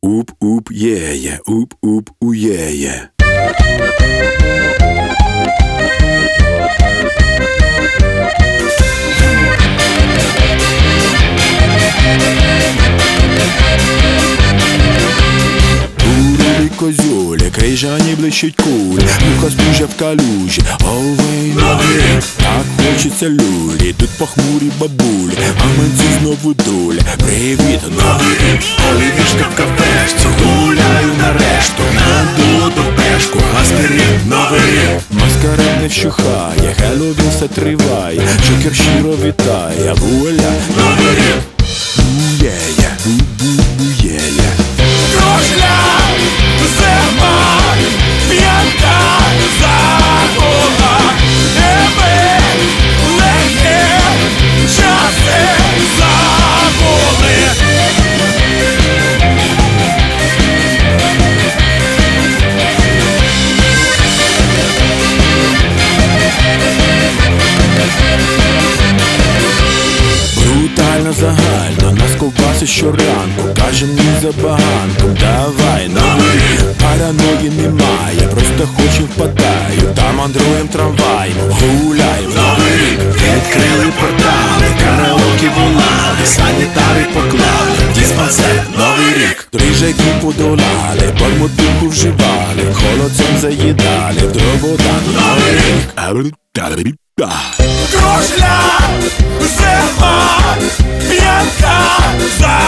Уп-уп-є-є, уп-уп-ує-є. Козюлі, крижані блищуть кулі, муха стужа в калюжі, овей новий рік. Так хочеться люлі, тут похмурі бабулі, а менці знову дуля. Привіт, новий рік, олівішка в кафешці, гуляю нарешту, надуло до пешку, аспірин, новий рік. Маскарад не вщухає, Хеллоуін все триває, Джокер щиро вітає, вуаля, новий рік. Бує-є, бу-бу-бує-є. Кружляй, зима, п'янка загула, тебе легке часи забули. Брутально загально, нас ковбаси щоранку, каже мені забаганку, давай, новий рік. Параної немає, просто хочу впадаю, та мандруєм трамвай, гуляй, новий рік. Відкрили портали, караоке волали, санітари поклали, диспансер, новий рік. Трижаки подолали, бормутинку вживали, холодцем заїдали, в дробота, новий рік. Кружляй, зима, п'янка загула.